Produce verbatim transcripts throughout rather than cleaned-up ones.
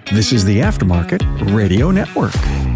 This is the Aftermarket Radio Network.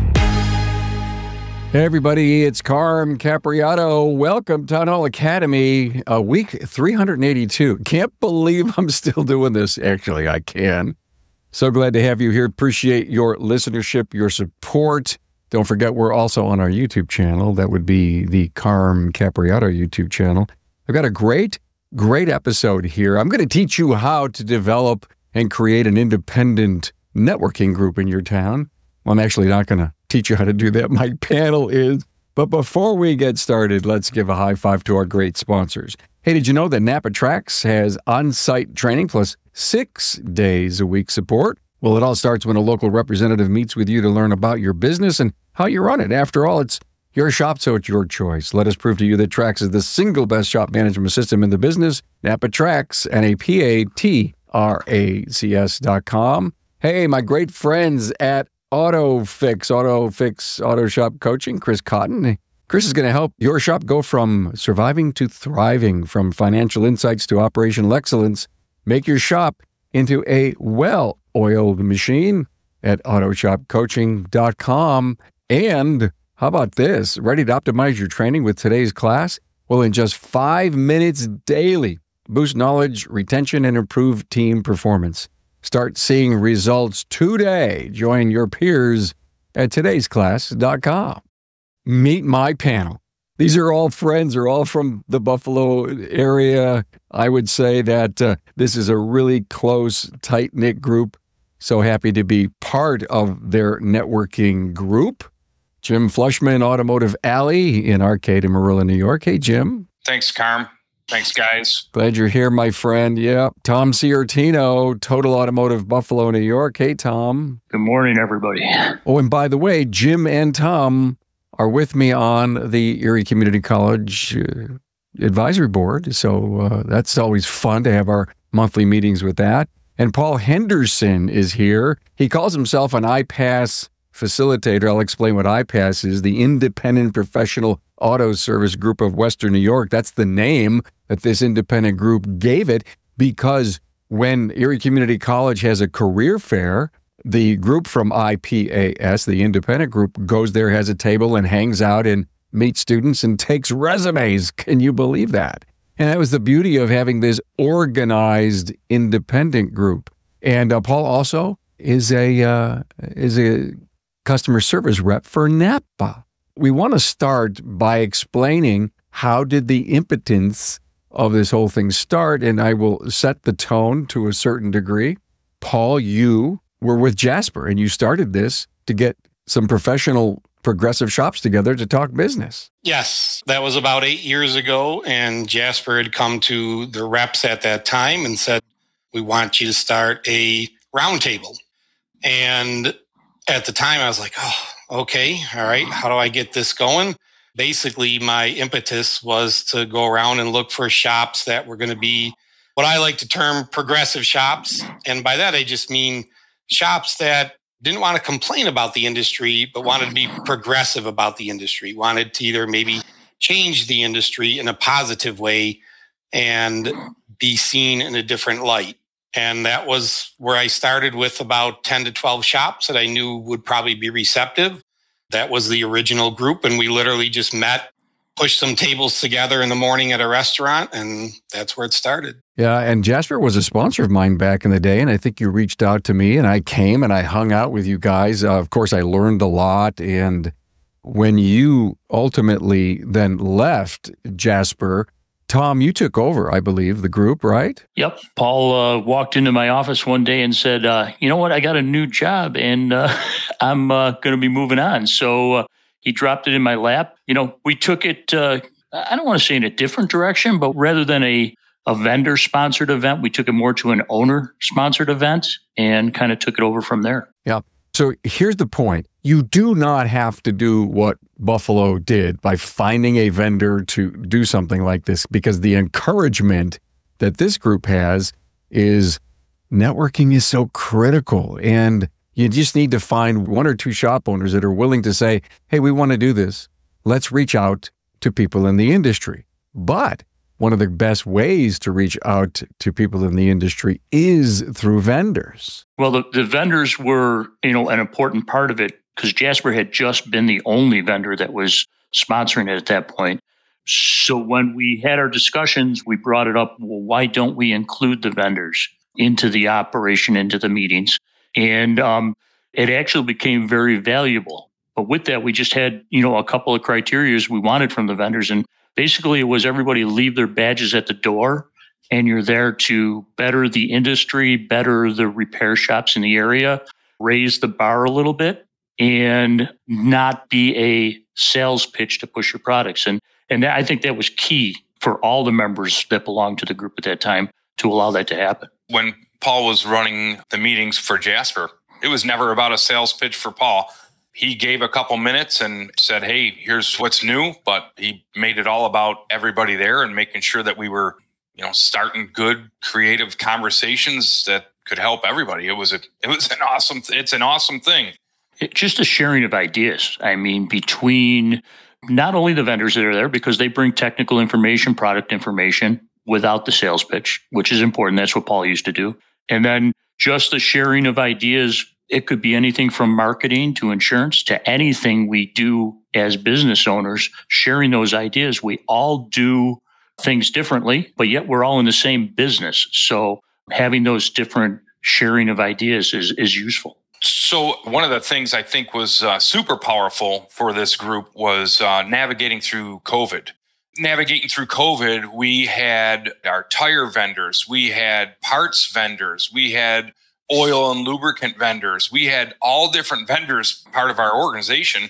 Hey everybody, it's Carm Capriato. Welcome to Town Hall Academy, uh, week three hundred eighty-two. Can't believe I'm still doing this. Actually, I can. So glad to have you here. Appreciate your listenership, your support. Don't forget, we're also on our YouTube channel. That would be the Carm Capriato YouTube channel. I've got a great, great episode here. I'm going to teach you how to develop and create an independent networking group in your town. Well, I'm actually not going to teach you how to do that. My panel is. But before we get started, let's give a high five to our great sponsors. Hey, did you know that Napa Tracks has on-site training plus six days a week support? Well, it all starts when a local representative meets with you to learn about your business and how you run it. After all, it's your shop, so it's your choice. Let us prove to you that Trax is the single best shop management system in the business. Napa Tracks, N A P A T R A C S dot com. Hey, my great friends at AutoFix, AutoFix Auto Shop Coaching, Chris Cotton. Chris is going to help your shop go from surviving to thriving, from financial insights to operational excellence. Make your shop into a well-oiled machine at auto shop coaching dot com. And how about this? Ready to optimize your training with today's class? Well, in just five minutes daily, boost knowledge, retention, and improve team performance. Start seeing results today. Join your peers at todays class dot com. Meet my panel. These are all friends. They're all from the Buffalo area. I would say that uh, this is a really close, tight-knit group. So happy to be part of their networking group. Jim Flushman, Automotive Alley in Arcade, Amarillo, New York. Hey, Jim. Thanks, Carm. Thanks, guys. Glad you're here, my friend. Yeah. Tom Ciartino, Total Automotive, Buffalo, New York. Hey, Tom. Good morning, everybody. Oh, and by the way, Jim and Tom are with me on the Erie Community College uh, Advisory Board. So uh, that's always fun to have our monthly meetings with that. And Paul Henderson is here. He calls himself an I PASS facilitator. I'll explain what I PASS is, the Independent Professional Auto Service Group of Western New York. That's the name that this independent group gave it, because when Erie Community College has a career fair, the group from I PAS, the independent group, goes there, has a table, and hangs out and meets students and takes resumes. Can you believe that? And that was the beauty of having this organized independent group. And uh, Paul also is a uh, is a customer service rep for Napa. We want to start by explaining how did the impotence of this whole thing start, and I will set the tone to a certain degree. Paul, you were with Jasper, and you started this to get some professional progressive shops together to talk business. Yes, that was about eight years ago, and Jasper had come to the reps at that time and said, we want you to start a roundtable. And at the time, I was like, oh, okay, all right, how do I get this going? Basically, my impetus was to go around and look for shops that were going to be what I like to term progressive shops. And by that, I just mean shops that didn't want to complain about the industry, but wanted to be progressive about the industry, wanted to either maybe change the industry in a positive way and be seen in a different light. And that was where I started with about ten to twelve shops that I knew would probably be receptive. That was the original group. And we literally just met, pushed some tables together in the morning at a restaurant, and that's where it started. Yeah, and Jasper was a sponsor of mine back in the day, and I think you reached out to me, and I came and I hung out with you guys. Uh, of course, I learned a lot, and when you ultimately then left Jasper, Tom, you took over, I believe, the group, right? Yep. Paul uh, walked into my office one day and said, uh, you know what, I got a new job, and uh, I'm uh, going to be moving on. So uh, he dropped it in my lap. You know, we took it, uh, I don't want to say in a different direction, but rather than a, a vendor-sponsored event, we took it more to an owner-sponsored event and kind of took it over from there. Yeah. So here's the point. You do not have to do what Buffalo did by finding a vendor to do something like this, because the encouragement that this group has is networking is so critical. And you just need to find one or two shop owners that are willing to say, hey, we want to do this. Let's reach out to people in the industry. But one of the best ways to reach out to people in the industry is through vendors. Well, the, the vendors were, you know, an important part of it because Jasper had just been the only vendor that was sponsoring it at that point. So when we had our discussions, we brought it up, well, why don't we include the vendors into the operation, into the meetings? And um, it actually became very valuable. But with that, we just had, you know, a couple of criterias we wanted from the vendors. And basically, it was everybody leave their badges at the door, and you're there to better the industry, better the repair shops in the area, raise the bar a little bit, and not be a sales pitch to push your products. And and I think that was key for all the members that belonged to the group at that time to allow that to happen. When Paul was running the meetings for Jasper, it was never about a sales pitch for Paul. He gave a couple minutes and said, hey, here's what's new, but he made it all about everybody there and making sure that we were, you know, starting good, creative conversations that could help everybody. It was a, it was an awesome, it's an awesome thing. It, just a sharing of ideas. I mean, between not only the vendors that are there, because they bring technical information, product information without the sales pitch, which is important. That's what Paul used to do. And then just the sharing of ideas. It could be anything from marketing to insurance to anything we do as business owners, sharing those ideas. We all do things differently, but yet we're all in the same business. So having those different sharing of ideas is, is useful. So one of the things I think was uh, super powerful for this group was uh, navigating through COVID. Navigating through COVID, we had our tire vendors, we had parts vendors, we had oil and lubricant vendors. We had all different vendors part of our organization,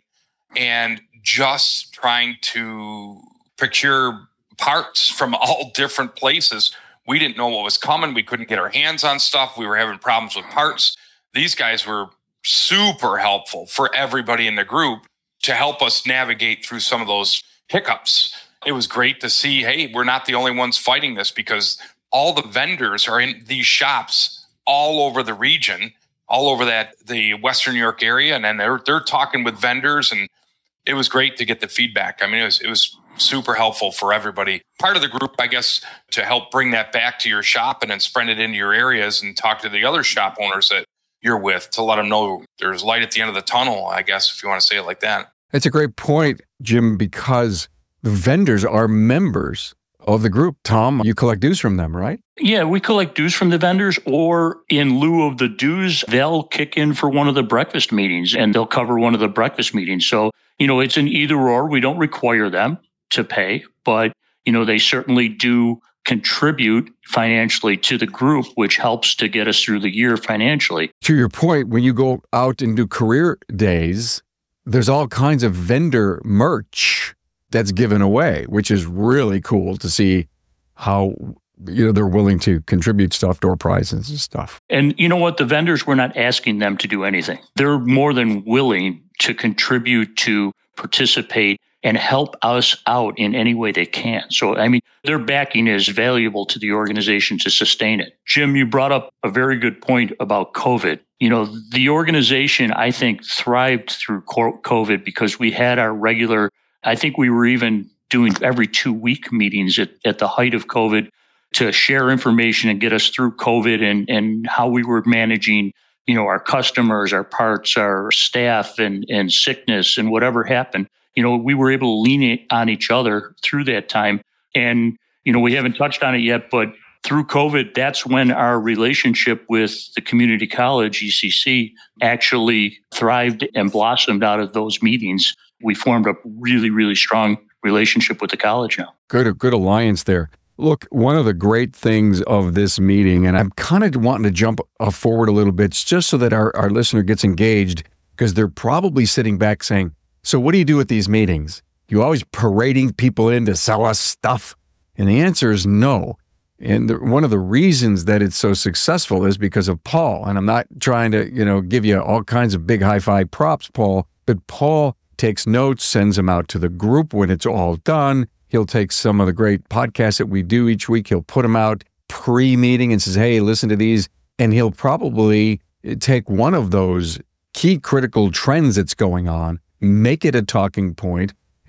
and just trying to procure parts from all different places. We didn't know what was coming. We couldn't get our hands on stuff. We were having problems with parts. These guys were super helpful for everybody in the group to help us navigate through some of those hiccups. It was great to see, hey, we're not the only ones fighting this, because all the vendors are in these shops all over the region, all over that the Western New York area, and then they're they're talking with vendors, and it was great to get the feedback. I mean, it was it was super helpful for everybody. Part of the group, I guess, to help bring that back to your shop and then spread it into your areas and talk to the other shop owners that you're with to let them know there's light at the end of the tunnel, I guess, if you want to say it like that. It's a great point, Jim, because the vendors are members of the group. Tom, you collect dues from them, right? Yeah, we collect dues from the vendors, or in lieu of the dues, they'll kick in for one of the breakfast meetings and they'll cover one of the breakfast meetings. So, you know, it's an either or. We don't require them to pay, but, you know, they certainly do contribute financially to the group, which helps to get us through the year financially. To your point, when you go out and do career days, there's all kinds of vendor merch that's given away, which is really cool to see how, you know, they're willing to contribute stuff, door prizes and stuff. And you know what? The vendors, we're not asking them to do anything. They're more than willing to contribute, to participate, and help us out in any way they can. So, I mean, their backing is valuable to the organization to sustain it. Jim, you brought up a very good point about COVID. You know, the organization, I think, thrived through COVID because we had our regular, I think we were even doing every two week meetings at, at the height of COVID to share information and get us through COVID and, and how we were managing, you know, our customers, our parts, our staff, and, and sickness and whatever happened. You know, we were able to lean on each other through that time. And, you know, we haven't touched on it yet, but through COVID, that's when our relationship with the community college, E C C, actually thrived and blossomed out of those meetings. We formed a really, really strong relationship with the college now. Good, good alliance there. Look, one of the great things of this meeting, and I'm kind of wanting to jump forward a little bit just so that our, our listener gets engaged, because they're probably sitting back saying, so what do you do at these meetings? You always parading people in to sell us stuff? And the answer is no. And the, one of the reasons that it's so successful is because of Paul. And I'm not trying to, you know, give you all kinds of big high-five props, Paul, but Paul takes notes, sends them out to the group when it's all done. He'll take some of the great podcasts that we do each week. He'll put them out pre-meeting and says, hey, listen to these. And he'll probably take one of those key critical trends that's going on, make it a talking point,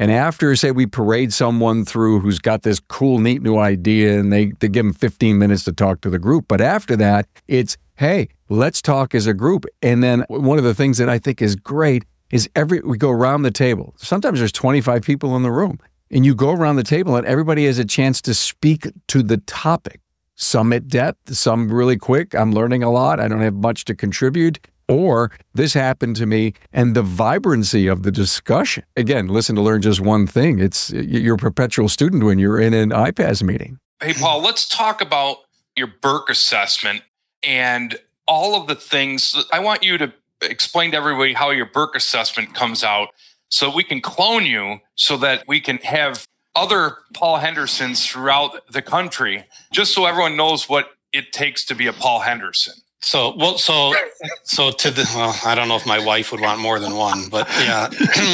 And after, say, we parade someone through who's got this cool, neat new idea, and they, they give them fifteen minutes to talk to the group. But after that, it's, hey, let's talk as a group. And then one of the things that I think is great is every we go around the table. Sometimes there's twenty-five people in the room, and you go around the table and everybody has a chance to speak to the topic. Some at depth, some really quick. I'm learning a lot. I don't have much to contribute. Or this happened to me, and the vibrancy of the discussion. Again, listen to learn just one thing. It's you're a perpetual student when you're in an I P A S meeting. Hey, Paul, let's talk about your Burke assessment and all of the things. I want you to explain to everybody how your Burke assessment comes out so we can clone you so that we can have other Paul Hendersons throughout the country, just so everyone knows what it takes to be a Paul Henderson. So, well, so, so to the, well, I don't know if my wife would want more than one, but yeah.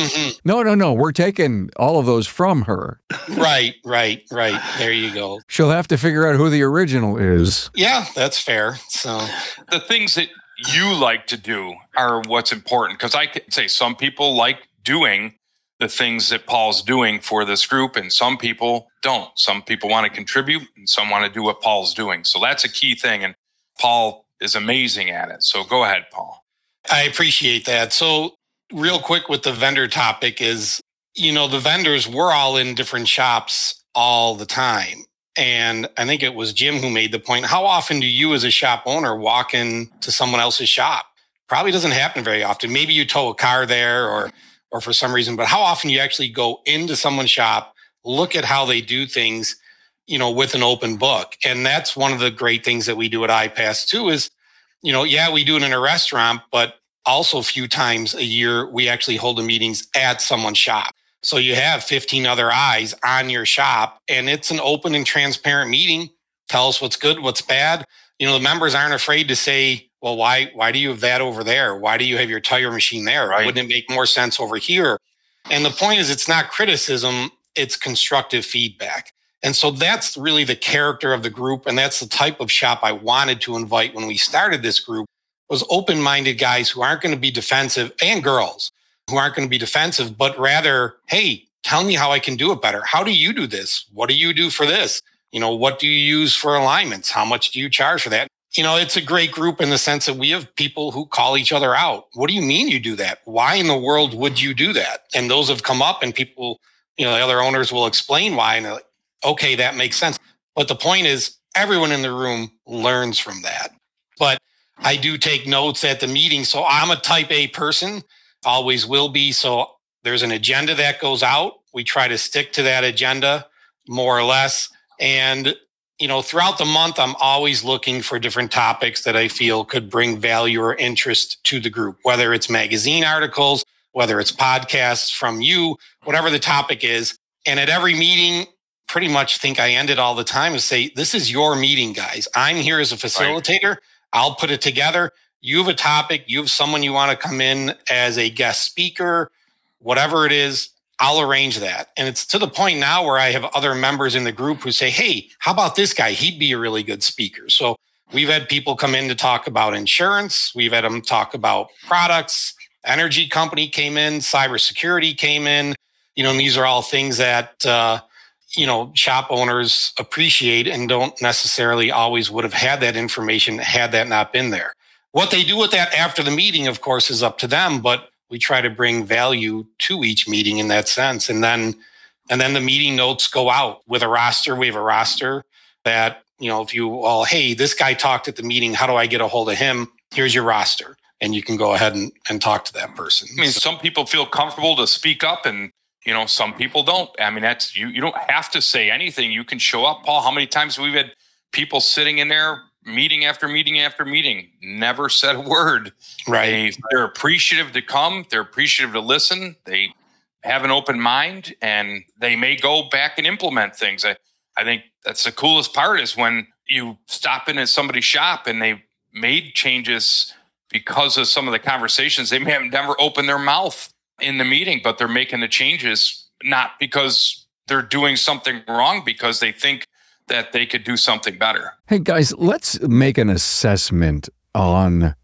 no, no, no. We're taking all of those from her. Right, right, right. There you go. She'll have to figure out who the original is. Yeah, that's fair. So the things that you like to do are what's important. Because I can say some people like doing the things that Paul's doing for this group, and some people don't. Some people want to contribute, and some want to do what Paul's doing. So that's a key thing. And Paul is amazing at it. So go ahead, Paul. I appreciate that. So real quick with the vendor topic is, you know, the vendors, we're all in different shops all the time. And I think it was Jim who made the point. How often do you as a shop owner walk into someone else's shop? Probably doesn't happen very often. Maybe you tow a car there or, or for some reason, but how often you actually go into someone's shop, look at how they do things, you know, with an open book. And that's one of the great things that we do at I P A S too is, you know, yeah, we do it in a restaurant, but also a few times a year, we actually hold the meetings at someone's shop. So you have fifteen other eyes on your shop, and it's an open and transparent meeting. Tell us what's good, what's bad. You know, the members aren't afraid to say, well, why, why do you have that over there? Why do you have your tire machine there? Right. Wouldn't it make more sense over here? And the point is, it's not criticism, it's constructive feedback. And so that's really the character of the group. And that's the type of shop I wanted to invite when we started this group, was open-minded guys who aren't going to be defensive, and girls who aren't going to be defensive, but rather, hey, tell me how I can do it better. How do you do this? What do you do for this? You know, what do you use for alignments? How much do you charge for that? You know, it's a great group in the sense that we have people who call each other out. What do you mean you do that? Why in the world would you do that? And those have come up, and people, you know, the other owners will explain why, and they're like, okay, that makes sense. But the point is, everyone in the room learns from that. But I do take notes at the meeting. So I'm a type A person, always will be. So there's an agenda that goes out. We try to stick to that agenda more or less. And, you know, throughout the month, I'm always looking for different topics that I feel could bring value or interest to the group, whether it's magazine articles, whether it's podcasts from you, whatever the topic is. And at every meeting, pretty much think I end it all the time and say, this is your meeting, guys. I'm here as a facilitator. Right. I'll put it together. You have a topic. You have someone you want to come in as a guest speaker, whatever it is, I'll arrange that. And it's to the point now where I have other members in the group who say, hey, how about this guy? He'd be a really good speaker. So we've had people come in to talk about insurance. We've had them talk about products. Energy company came in. Cybersecurity came in. You know, and these are all things that, uh, you know, shop owners appreciate and don't necessarily always would have had that information had that not been there. What they do with that after the meeting, of course, is up to them, but we try to bring value to each meeting in that sense. And then, and then the meeting notes go out with a roster. We have a roster that, you know, if you all, hey, this guy talked at the meeting, how do I get a hold of him? Here's your roster. And you can go ahead and, and talk to that person. I mean, so, some people feel comfortable to speak up, and you know, some people don't. I mean, that's you. You don't have to say anything. You can show up, Paul. How many times we've had people sitting in there, meeting after meeting after meeting, never said a word. Right. They, they're appreciative to come. They're appreciative to listen. They have an open mind, and they may go back and implement things. I, I think that's the coolest part is when you stop in at somebody's shop and they made changes because of some of the conversations. They may have never opened their mouth in the meeting, but they're making the changes not because they're doing something wrong, because they think that they could do something better. Hey guys, let's make an assessment on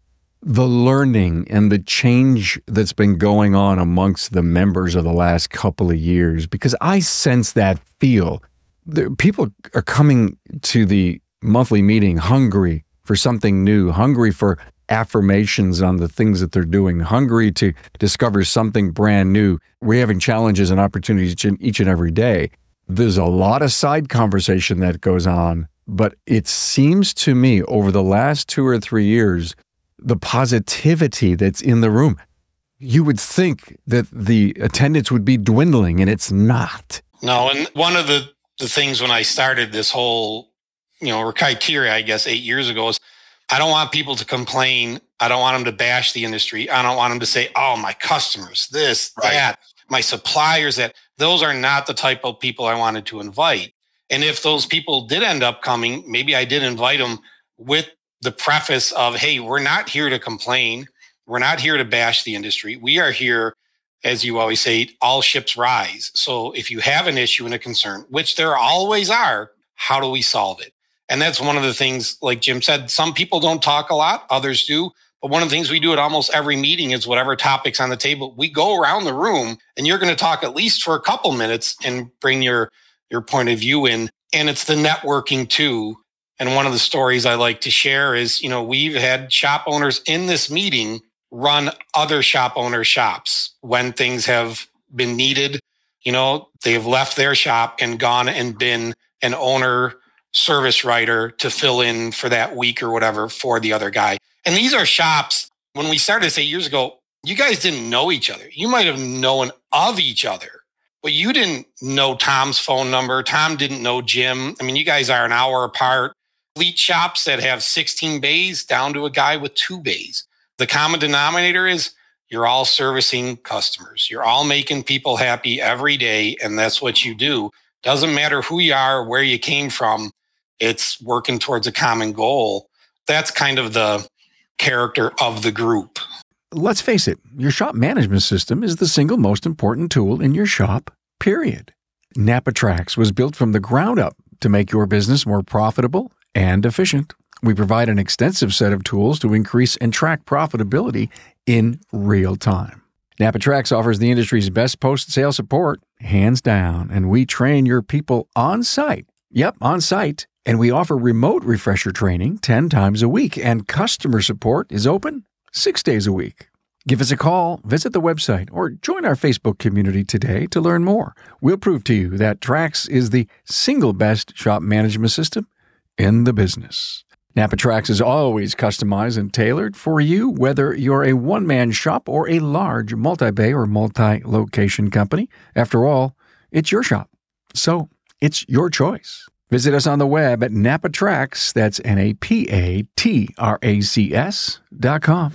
the learning and the change that's been going on amongst the members of the last couple of years, because I sense that feel. The, people are coming to the monthly meeting hungry for something new, hungry for affirmations on the things that they're doing, hungry to discover something brand new. We're having challenges and opportunities each and, each and every day. There's a lot of side conversation that goes on, but it seems to me over the last two or three years, the positivity that's in the room, you would think that the attendance would be dwindling, and it's not. No, and one of the, the things when I started this whole, you know, criteria, I guess, eight years ago is I don't want people to complain. I don't want them to bash the industry. I don't want them to say, oh, my customers, this, right. that, my suppliers, that. Those are not the type of people I wanted to invite. And if those people did end up coming, maybe I did invite them with the preface of, hey, we're not here to complain. We're not here to bash the industry. We are here, as you always say, all ships rise. So if you have an issue and a concern, which there always are, how do we solve it? And that's one of the things, like Jim said, some people don't talk a lot, others do. But one of the things we do at almost every meeting is whatever topic's on the table, we go around the room and you're going to talk at least for a couple minutes and bring your, your point of view in. And it's the networking too. And one of the stories I like to share is, you know, we've had shop owners in this meeting run other shop owner shops when things have been needed. You know, they've left their shop and gone and been an owner service writer to fill in for that week or whatever for the other guy. And these are shops, when we started this eight years ago, you guys didn't know each other. You might have known of each other, but you didn't know Tom's phone number. Tom didn't know Jim. I mean, you guys are an hour apart. Fleet shops that have sixteen bays down to a guy with two bays. The common denominator is you're all servicing customers. You're all making people happy every day, and that's what you do. Doesn't matter who you are, where you came from. It's working towards a common goal. That's kind of the character of the group. Let's face it, your shop management system is the single most important tool in your shop, period. NapaTrax was built from the ground up to make your business more profitable and efficient. We provide an extensive set of tools to increase and track profitability in real time. NapaTrax offers the industry's best post-sale support, hands down, and we train your people on site. Yep, on site. And we offer remote refresher training ten times a week, and customer support is open six days a week. Give us a call, visit the website, or join our Facebook community today to learn more. We'll prove to you that Trax is the single best shop management system in the business. NapaTrax is always customized and tailored for you, whether you're a one-man shop or a large multi-bay or multi-location company. After all, it's your shop, so it's your choice. Visit us on the web at NapaTrax, that's N A P A T R A C S dot com.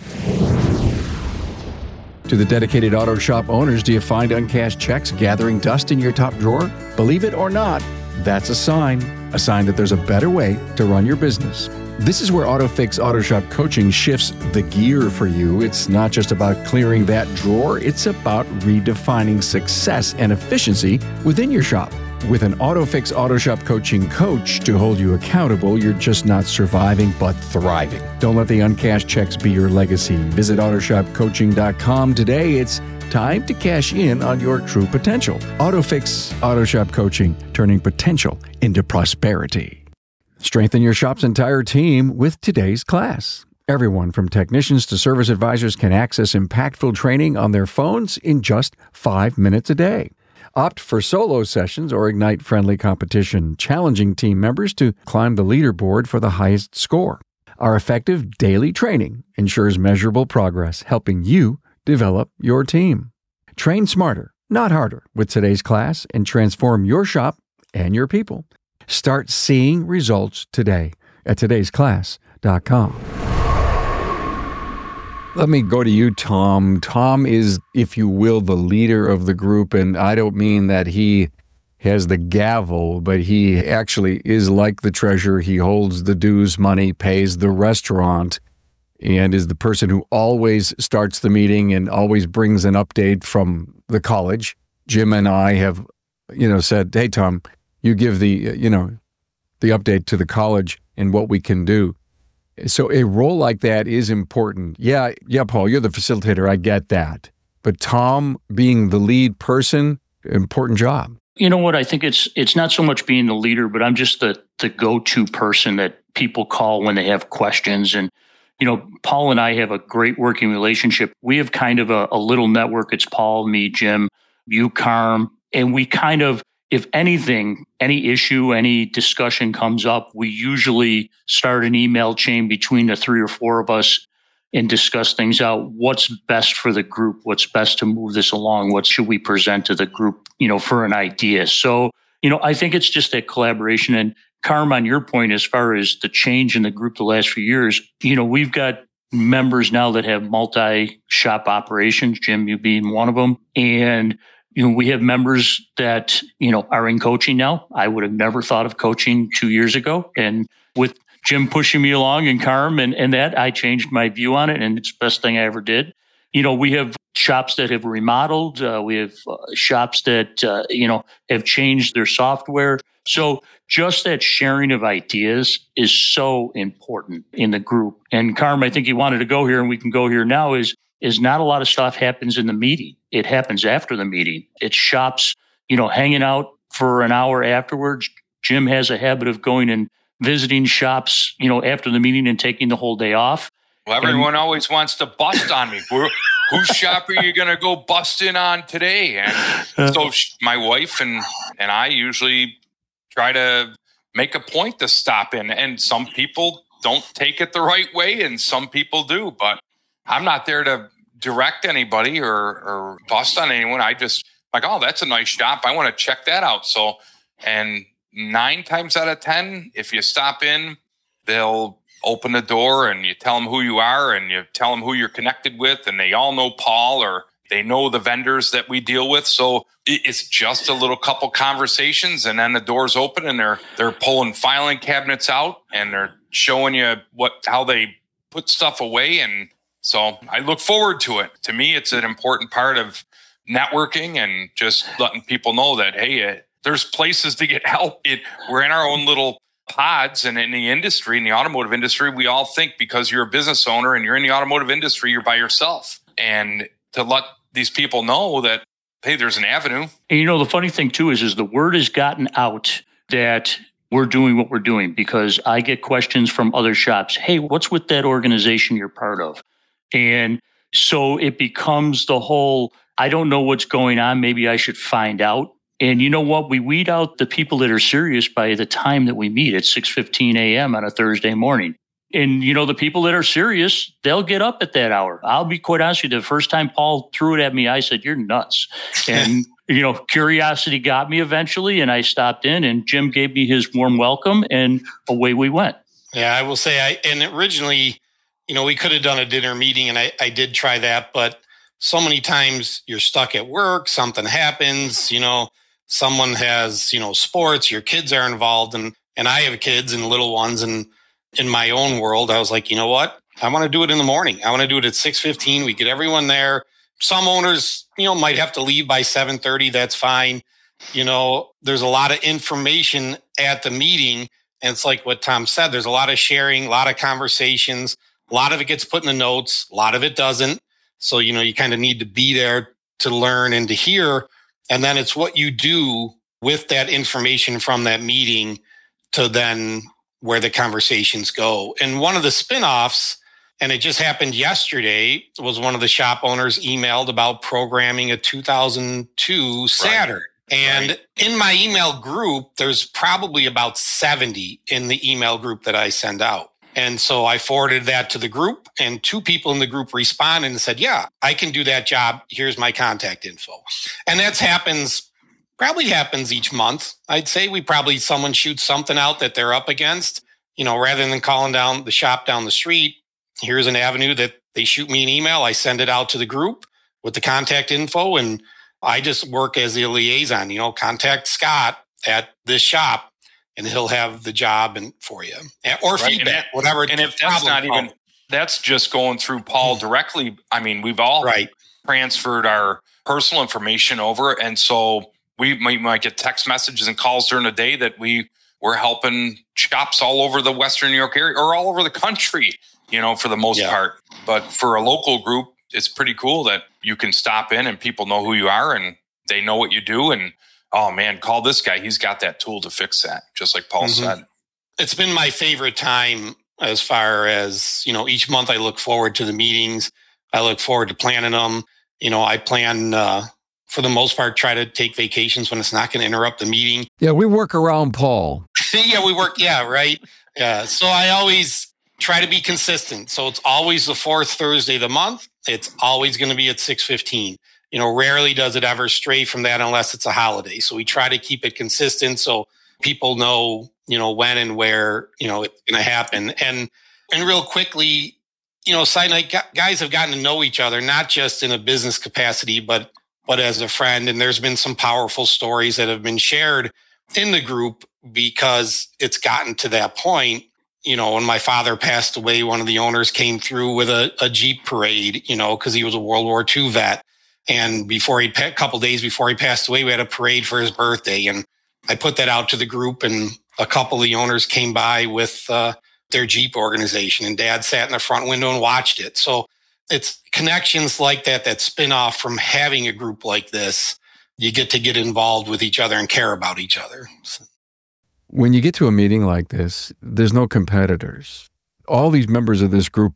To the dedicated auto shop owners, do you find uncashed checks gathering dust in your top drawer? Believe it or not, that's a sign, a sign that there's a better way to run your business. This is where AutoFix Auto Shop Coaching shifts the gear for you. It's not just about clearing that drawer, it's about redefining success and efficiency within your shop. With an AutoFix Auto Shop Coaching coach to hold you accountable, you're just not surviving, but thriving. Don't let the uncashed checks be your legacy. Visit auto shop coaching dot com today. It's time to cash in on your true potential. AutoFix Auto Shop Coaching, turning potential into prosperity. Strengthen your shop's entire team with today's class. Everyone from technicians to service advisors can access impactful training on their phones in just five minutes a day. Opt for solo sessions or ignite friendly competition, challenging team members to climb the leaderboard for the highest score. Our effective daily training ensures measurable progress, helping you develop your team. Train smarter, not harder, with today's class and transform your shop and your people. Start seeing results today at todays class dot com. Let me go to you, Tom. Tom is, if you will, the leader of the group, and I don't mean that he has the gavel, but he actually is like the treasurer. He holds the dues money, pays the restaurant, and is the person who always starts the meeting and always brings an update from the college. Jim and I have, you know, said, hey, Tom, you give the, you know, the update to the college and what we can do. So a role like that is important. Yeah, yeah, Paul, you're the facilitator. I get that. But Tom, being the lead person, important job. You know what? I think it's it's not so much being the leader, but I'm just the the go-to person that people call when they have questions. And, you know, Paul and I have a great working relationship. We have kind of a, a little network. It's Paul, me, Jim, you, Carm. And we kind of, if anything, any issue, any discussion comes up, we usually start an email chain between the three or four of us and discuss things out. What's best for the group? What's best to move this along? What should we present to the group, you know, for an idea? So, you know, I think it's just that collaboration. And Carm, on your point, as far as the change in the group the last few years, you know, we've got members now that have multi-shop operations, Jim, you being one of them. And you know, we have members that, you know, are in coaching now. I would have never thought of coaching two years ago. And with Jim pushing me along and Carm and, and that, I changed my view on it. And it's the best thing I ever did. You know, we have shops that have remodeled. Uh, we have uh, shops that, uh, you know, have changed their software. So just that sharing of ideas is so important in the group. And Carm, I think you wanted to go here and we can go here now is, is not a lot of stuff happens in the meeting. It happens after the meeting. It's shops, you know, hanging out for an hour afterwards. Jim has a habit of going and visiting shops, you know, after the meeting and taking the whole day off. Well, everyone and, always wants to bust on me. Whose shop are you going to go bust in on today? And so my wife and, and I usually try to make a point to stop in. And some people don't take it the right way and some people do. But I'm not there to direct anybody or, or bust on anyone. I just like, oh, that's a nice shop. I want to check that out. So, and nine times out of ten, if you stop in, they'll open the door and you tell them who you are and you tell them who you're connected with. And they all know Paul or they know the vendors that we deal with. So it's just a little couple conversations and then the doors open and they're, they're pulling filing cabinets out and they're showing you what, how they put stuff away. And so I look forward to it. To me, it's an important part of networking and just letting people know that, hey, uh, there's places to get help. It, we're in our own little pods, and in the industry, in the automotive industry, we all think because you're a business owner and you're in the automotive industry, you're by yourself. And to let these people know that, hey, there's an avenue. And you know, the funny thing too is, is the word has gotten out that we're doing what we're doing because I get questions from other shops. Hey, what's with that organization you're part of? And so it becomes the whole, I don't know what's going on. Maybe I should find out. And you know what? We weed out the people that are serious by the time that we meet at six fifteen a.m. on a Thursday morning. And, you know, the people that are serious, they'll get up at that hour. I'll be quite honest with you. The first time Paul threw it at me, I said, you're nuts. And, you know, curiosity got me eventually. And I stopped in and Jim gave me his warm welcome and away we went. Yeah, I will say, I and originally, you know, we could have done a dinner meeting and I, I did try that. But so many times you're stuck at work, something happens, you know, someone has, you know, sports, your kids are involved. And, and I have kids and little ones. And in my own world, I was like, you know what? I want to do it in the morning. I want to do it at six fifteen. We get everyone there. Some owners, you know, might have to leave by seven thirty. That's fine. You know, there's a lot of information at the meeting. And it's like what Tom said, there's a lot of sharing, a lot of conversations. A lot of it gets put in the notes. A lot of it doesn't. So, you know, you kind of need to be there to learn and to hear. And then it's what you do with that information from that meeting to then where the conversations go. And one of the spinoffs, and it just happened yesterday, was one of the shop owners emailed about programming a two thousand two Saturn. Right. And right. in my email group, there's probably about seventy in the email group that I send out. And so I forwarded that to the group, and two people in the group responded and said, yeah, I can do that job. Here's my contact info. And that happens Probably happens each month. I'd say we probably, someone shoots something out that they're up against, you know, rather than calling down the shop down the street. Here's an avenue that they shoot me an email. I send it out to the group with the contact info. And I just work as the liaison, you know, contact Scott at this shop and he'll have the job and for you or right. feedback, and whatever. And if that's not even, problem. That's just going through Paul mm-hmm. directly. I mean, we've all right. transferred our personal information over. And so we might get text messages and calls during the day that we we're helping shops all over the Western New York area or all over the country, you know, for the most Yeah. part. But for a local group, it's pretty cool that you can stop in and people know who you are and they know what you do. And, oh man, call this guy. He's got that tool to fix that, just like Paul Mm-hmm. said. It's been my favorite time as far as, you know, each month I look forward to the meetings. I look forward to planning them. You know, I plan, uh, for the most part, try to take vacations when it's not going to interrupt the meeting. Yeah, we work around Paul. Yeah, we work. Yeah, right. Yeah. So I always try to be consistent. So it's always the fourth Thursday of the month. It's always going to be at six fifteen. You know, rarely does it ever stray from that unless it's a holiday. So we try to keep it consistent so people know, you know, when and where, you know, it's going to happen. And, and real quickly, you know, side note, guys have gotten to know each other, not just in a business capacity, but but as a friend. And there's been some powerful stories that have been shared in the group because it's gotten to that point. You know, when my father passed away, one of the owners came through with a, a Jeep parade, you know, because he was a World War Two vet. And before he, a couple days before he passed away, we had a parade for his birthday. And I put that out to the group, and a couple of the owners came by with uh, their Jeep organization, and Dad sat in the front window and watched it. So it's connections like that that spin off from having a group like this. You get to get involved with each other and care about each other. So. When you get to a meeting like this, there's no competitors. All these members of this group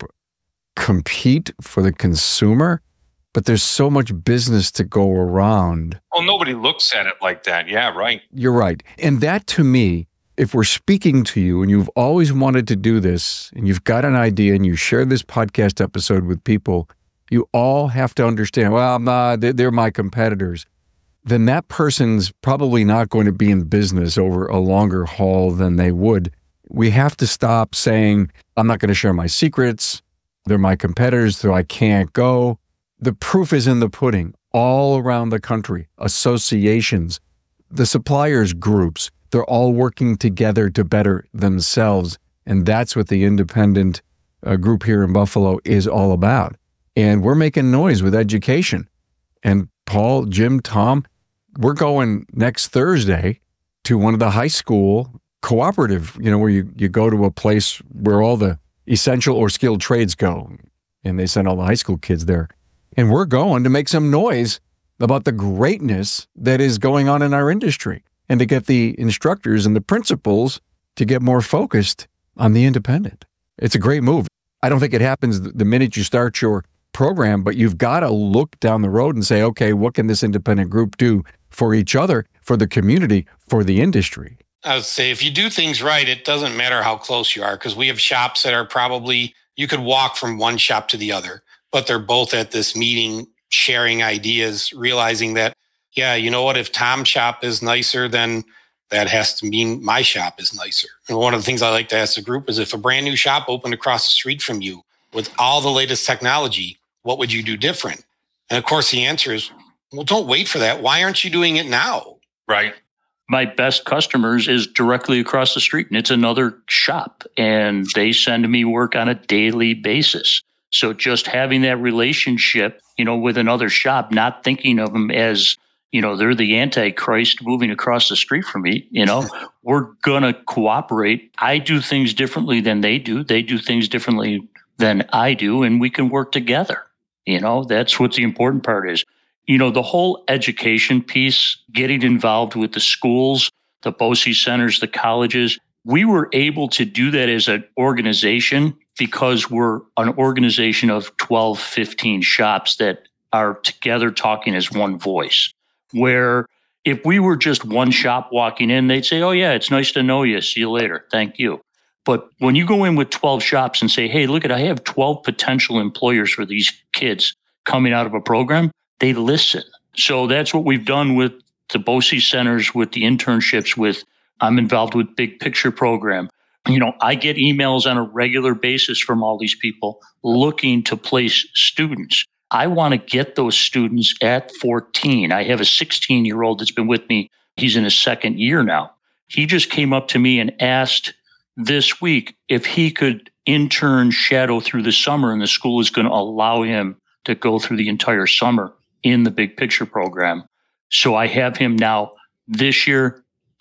compete for the consumer, but there's so much business to go around. Well, nobody looks at it like that. Yeah, right. You're right. And that, to me, if we're speaking to you and you've always wanted to do this and you've got an idea and you share this podcast episode with people, you all have to understand, well, I'm not, they're, they're my competitors. Then that person's probably not going to be in business over a longer haul than they would. We have to stop saying, I'm not going to share my secrets. They're my competitors, so I can't go. The proof is in the pudding all around the country. Associations, the suppliers groups, they're all working together to better themselves. And that's what the independent uh, group here in Buffalo is all about. And we're making noise with education. And Paul, Jim, Tom, we're going next Thursday to one of the high school cooperative, you know, where you, you go to a place where all the essential or skilled trades go. And they send all the high school kids there. And we're going to make some noise about the greatness that is going on in our industry and to get the instructors and the principals to get more focused on the independent. It's a great move. I don't think it happens the minute you start your program, but you've got to look down the road and say, okay, what can this independent group do for each other, for the community, for the industry? I would say if you do things right, it doesn't matter how close you are, because we have shops that are probably, you could walk from one shop to the other, but they're both at this meeting sharing ideas, realizing that, yeah, you know what, if Tom's shop is nicer, then that has to mean my shop is nicer. And one of the things I like to ask the group is, if a brand new shop opened across the street from you with all the latest technology, what would you do different? And of course, the answer is, well, don't wait for that. Why aren't you doing it now? Right. My best customers is directly across the street, and it's another shop, and they send me work on a daily basis. So just having that relationship, you know, with another shop, not thinking of them as, you know, they're the Antichrist moving across the street from me, you know, we're going to cooperate. I do things differently than they do. They do things differently than I do, and we can work together. You know, that's what the important part is. You know, the whole education piece, getting involved with the schools, the B O C E centers, the colleges, we were able to do that as an organization because we're an organization of twelve, fifteen shops that are together talking as one voice. Where if we were just one shop walking in, they'd say, oh, yeah, it's nice to know you. See you later. Thank you. But when you go in with twelve shops and say, hey, look at, I have twelve potential employers for these kids coming out of a program, they listen. So that's what we've done with the B O C E centers, with the internships, with I'm involved with Big Picture program. You know, I get emails on a regular basis from all these people looking to place students. I want to get those students at fourteen. I have a sixteen-year-old that's been with me. He's in his second year now. He just came up to me and asked this week if he could intern shadow through the summer, and the school is going to allow him to go through the entire summer in the Big Picture program. So I have him now this year,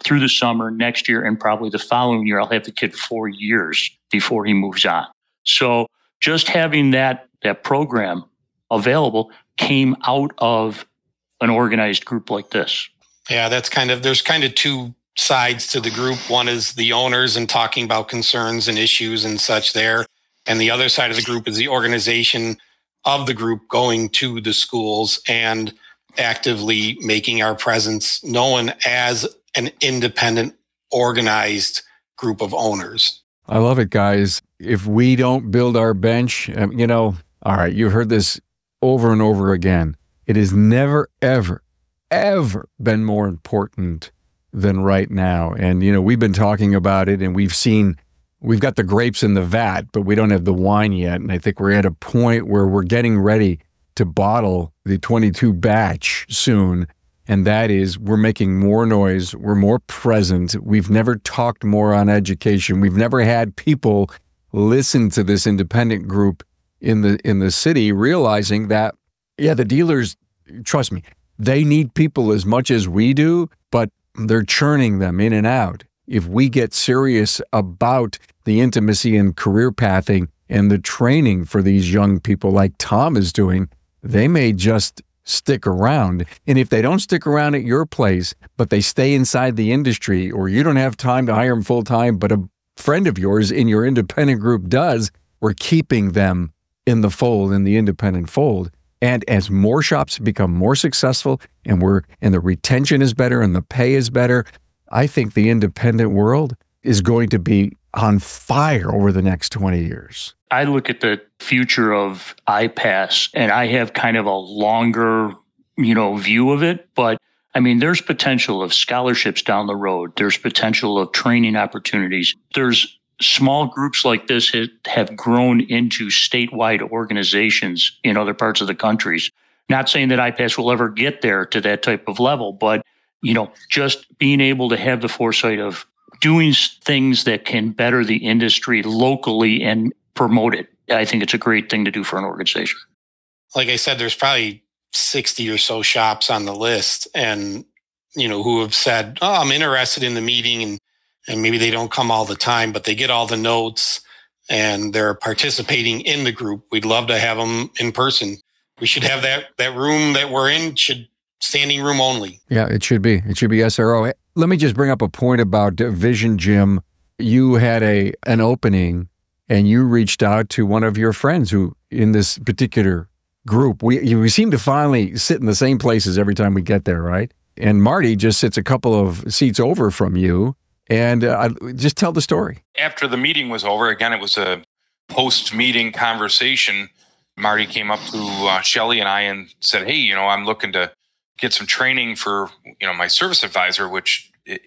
through the summer next year, and probably the following year, I'll have the kid four years before he moves on. So just having that that program available came out of an organized group like this. Yeah, that's kind of, there's kind of two sides to the group. One is the owners and talking about concerns and issues and such there. And the other side of the group is the organization of the group going to the schools and actively making our presence known as an independent, organized group of owners. I love it, guys. If we don't build our bench, um, you know, all right, you've heard this over and over again. It has never, ever, ever been more important than right now. And, you know, we've been talking about it and we've seen, we've got the grapes in the vat, but we don't have the wine yet. And I think we're at a point where we're getting ready to bottle the twenty-two batch soon. And that is, we're making more noise. We're more present. We've never talked more on education. We've never had people listen to this independent group in the in the city, realizing that, yeah, the dealers, trust me, they need people as much as we do, but they're churning them in and out. If we get serious about the intimacy and career pathing and the training for these young people like Tom is doing, they may just stick around. And if they don't stick around at your place, but they stay inside the industry, or you don't have time to hire them full time, but a friend of yours in your independent group does, we're keeping them in the fold, in the independent fold. And as more shops become more successful and we're and the retention is better and the pay is better, I think the independent world is going to be on fire over the next twenty years. I look at the future of I PASS and I have kind of a longer, you know, view of it. But I mean, there's potential of scholarships down the road. There's potential of training opportunities. There's small groups like this that have grown into statewide organizations in other parts of the countries. Not saying that I PASS will ever get there to that type of level, but, you know, just being able to have the foresight of doing things that can better the industry locally and promote it. I think it's a great thing to do for an organization. Like I said, there's probably sixty or so shops on the list and, you know, who have said, oh, I'm interested in the meeting, and, and maybe they don't come all the time, but they get all the notes and they're participating in the group. We'd love to have them in person. We should have that, that room that we're in should standing room only. Yeah, it should be. It should be S R O. Let me just bring up a point about Vision Gym. You had a an opening and you reached out to one of your friends who, in this particular group, we we seem to finally sit in the same places every time we get there, right? And Marty just sits a couple of seats over from you. And uh, just tell the story. After the meeting was over, again, it was a post-meeting conversation. Marty came up to uh, Shelley and I and said, hey, you know, I'm looking to get some training for, you know, my service advisor, which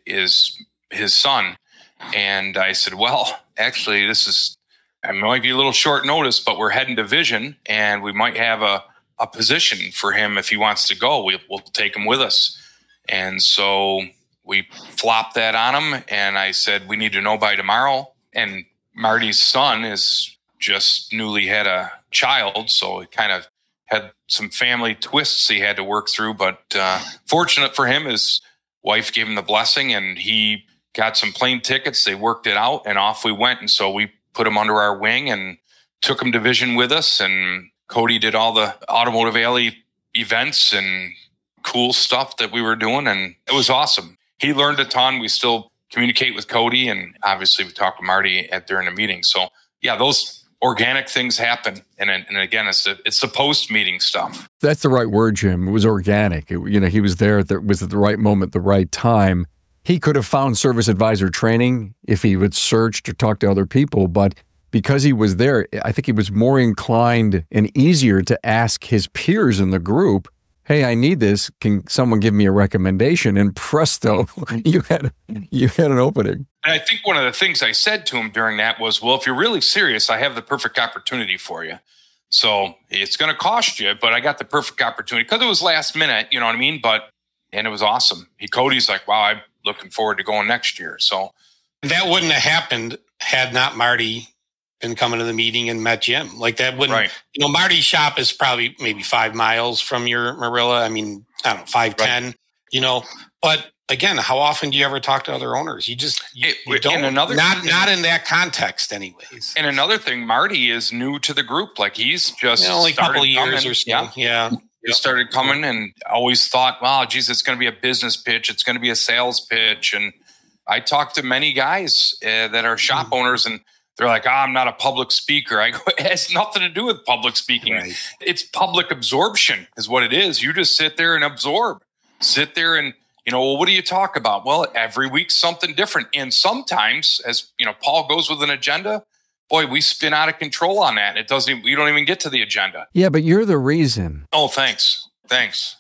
is his son. And I said, well, actually, this is, I might be a little short notice, but we're heading to Vision and we might have a, a position for him if he wants to go. We, we'll take him with us. And so we flopped that on him. And I said, we need to know by tomorrow. And Marty's son is just newly had a child. So it kind of had some family twists he had to work through. But uh, fortunate for him, his wife gave him the blessing and he got some plane tickets. They worked it out and off we went. And so we put him under our wing and took him to Vision with us. And Cody did all the Automotive Alley events and cool stuff that we were doing. And it was awesome. He learned a ton. We still communicate with Cody. And obviously we talked to Marty at during the meeting. So yeah, those organic things happen. And, and again, it's the, it's the post-meeting stuff. That's the right word, Jim. It was organic. It, you know, he was there. It was at the right moment, the right time. He could have found service advisor training if he would searched or talked to other people, but because he was there, I think he was more inclined and easier to ask his peers in the group, hey, I need this. Can someone give me a recommendation? And presto, you had you had an opening. And I think one of the things I said to him during that was, well, if you're really serious, I have the perfect opportunity for you. So it's going to cost you, but I got the perfect opportunity because it was last minute, you know what I mean? But, and it was awesome. He, Cody's like, wow, I'm looking forward to going next year. So that wouldn't have happened had not Marty been coming to the meeting and met Jim. Like that wouldn't, right. You know, Marty's shop is probably maybe five miles from your Marilla. I mean, I don't know, five, right. ten, you know, but again, how often do you ever talk to other owners? You just you, It- you don't. and another- not not in that context, anyways. And another thing, Marty is new to the group. Like he's just You know, only a couple of started years coming. or so. Yeah. Yeah. He started coming and always thought, wow, geez, it's going to be a business pitch. It's going to be a sales pitch. And I talked to many guys uh, that are shop owners, and they're like, oh, I'm not a public speaker. I go, it has nothing to do with public speaking. Right. It's public absorption is what it is. You just sit there and absorb. Sit there and, you know, well, what do you talk about? Well, every week something different. And sometimes, as, you know, Paul goes with an agenda, boy, we spin out of control on that. It doesn't, we don't even get to the agenda. Yeah, but you're the reason. Oh, thanks. Thanks.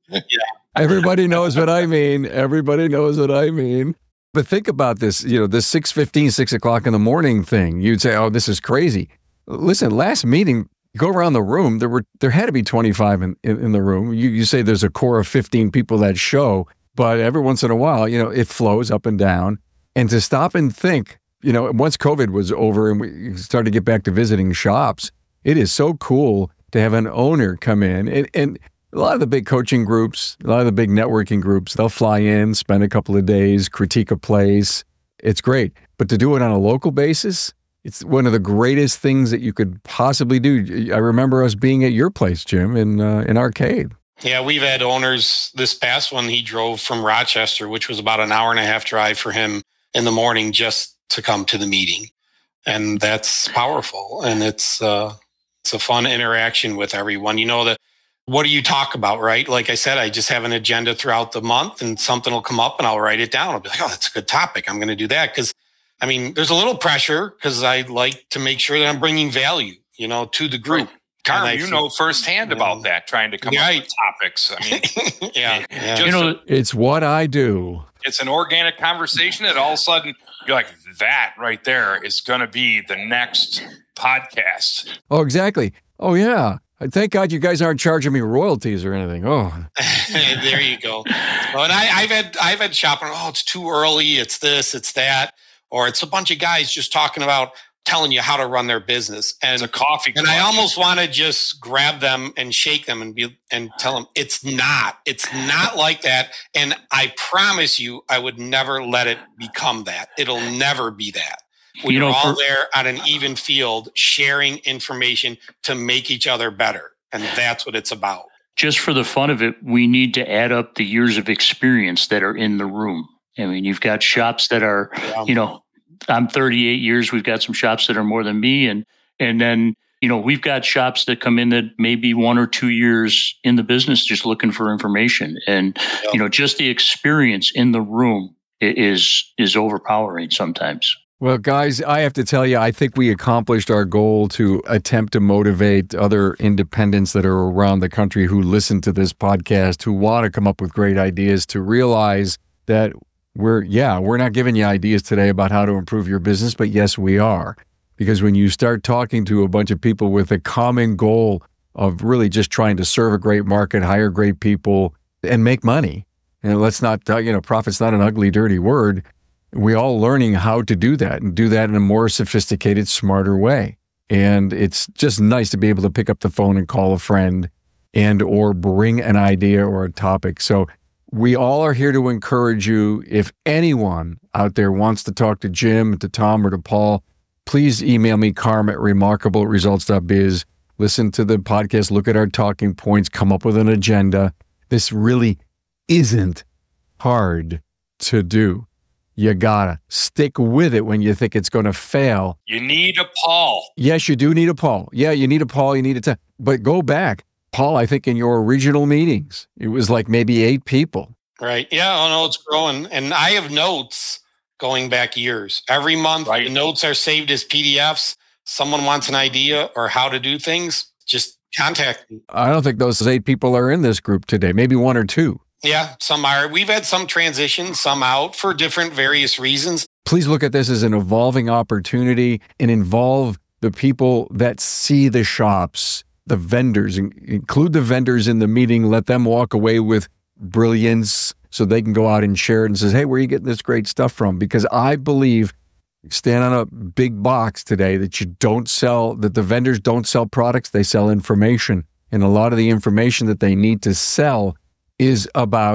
Everybody knows what I mean. Everybody knows what I mean. But think about this, you know, this six fifteen, six o'clock in the morning thing. You'd say, oh, this is crazy. Listen, last meeting, go around the room, there were there had to be twenty-five in, in, in the room. You, you say there's a core of fifteen people that show, but every once in a while, you know, it flows up and down. And to stop and think, you know, once COVID was over and we started to get back to visiting shops, it is so cool to have an owner come in. And, and a lot of the big coaching groups, a lot of the big networking groups, they'll fly in, spend a couple of days, critique a place. It's great. But to do it on a local basis, it's one of the greatest things that you could possibly do. I remember us being at your place, Jim, in uh, in Arcade. Yeah, we've had owners. This past one, he drove from Rochester, which was about an hour and a half drive for him in the morning just to come to the meeting. And that's powerful. And it's uh, it's a fun interaction with everyone. You know, the what do you talk about, right? Like I said, I just have an agenda throughout the month and something will come up and I'll write it down. I'll be like, oh, that's a good topic. I'm going to do that. Because, I mean, there's a little pressure because I like to make sure that I'm bringing value, you know, to the group. Carm, And I you feel- know firsthand Yeah. about that, trying to come Right. up with topics. I mean, yeah. yeah. Just You know, It's what I do. it's an organic conversation that all of a sudden you're like, that right there is going to be the next podcast. Oh, exactly. Oh, yeah. Thank God you guys aren't charging me royalties or anything. Oh, There you go. Well, and I, I've had I've had shopping. Oh, it's too early. It's this. It's that. Or it's a bunch of guys just talking about telling you how to run their business. And It's a coffee and I club. almost want to just grab them and shake them and be and tell them it's not. It's not like that. And I promise you, I would never let it become that. It'll never be that. You We're know, all for- there on an even field, sharing information to make each other better, and that's what it's about. just for the fun of it, we need to add up the years of experience that are in the room. I mean, you've got shops that are, Yeah. you know, I'm thirty-eight years. We've got some shops that are more than me. And, and then, you know, we've got shops that come in that may be one or two years in the business, just looking for information. And, Yeah. you know, just the experience in the room i- is, is overpowering sometimes. well, guys, I have to tell you, I think we accomplished our goal to attempt to motivate other independents that are around the country who listen to this podcast, who want to come up with great ideas, to realize that we're, yeah, we're not giving you ideas today about how to improve your business, but yes, we are. Because when you start talking to a bunch of people with a common goal of really just trying to serve a great market, hire great people, and make money, and let's not, uh, you know, profit's not an ugly, dirty word. We're all learning how to do that and do that in a more sophisticated, smarter way. And it's just nice to be able to pick up the phone and call a friend and or bring an idea or a topic. So we all are here to encourage you. If anyone out there wants to talk to Jim, to Tom, or to Paul, please email me, Carm at remarkable results dot biz. Listen to the podcast, look at our talking points, come up with an agenda. This really isn't hard to do. You gotta stick with it when you think it's going to fail. You need a Paul. Yes, you do need a Paul. Yeah, you need a Paul. You need a t- But go back. Paul, I think in your original meetings, it was like maybe eight people. Right. Yeah. Oh, no, it's growing. And I have notes going back years. Every month, Right. the notes are saved as P D Fs. Someone wants an idea or how to do things, just contact me. I don't think those eight people are in this group today. Maybe one or two. Yeah, some are. We've had some transitions, some out for different various reasons. Please look at this as an evolving opportunity and involve the people that see the shops, the vendors, in- include the vendors in the meeting. Let them walk away with brilliance so they can go out and share it and says, hey, where are you getting this great stuff from? Because I believe, stand on a big box today, that you don't sell, that the vendors don't sell products, they sell information. And a lot of the information that they need to sell is about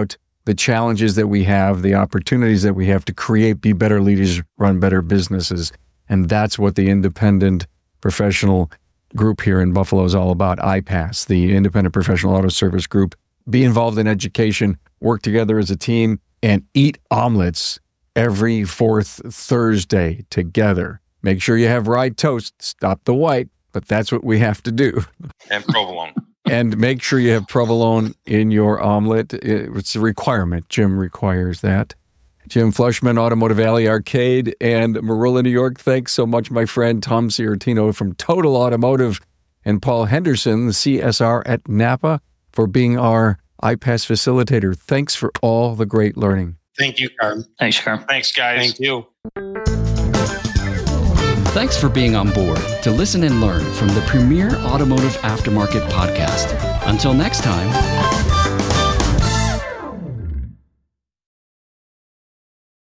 the challenges that we have, the opportunities that we have to create, be better leaders, run better businesses. And that's what the independent professional group here in Buffalo is all about, I PASS, the Independent Professional Auto Service Group. Be involved in education, work together as a team, and eat omelets every fourth Thursday together. Make sure you have rye toast, stop the white, but that's what we have to do. And provolone. And make sure you have provolone in your omelet. It's a requirement. Jim requires that. Jim Flushman, Automotive Alley Arcade, and Marilla, New York. Thanks so much, my friend Tom Ciartino from Total Automotive, and Paul Henderson, the C S R at Napa, for being our I PASS facilitator. Thanks for all the great learning. Thank you, Carm. Thanks, Carm. Thanks, guys. Thank you. Thanks for being on board to listen and learn from the premier automotive aftermarket podcast. Until next time.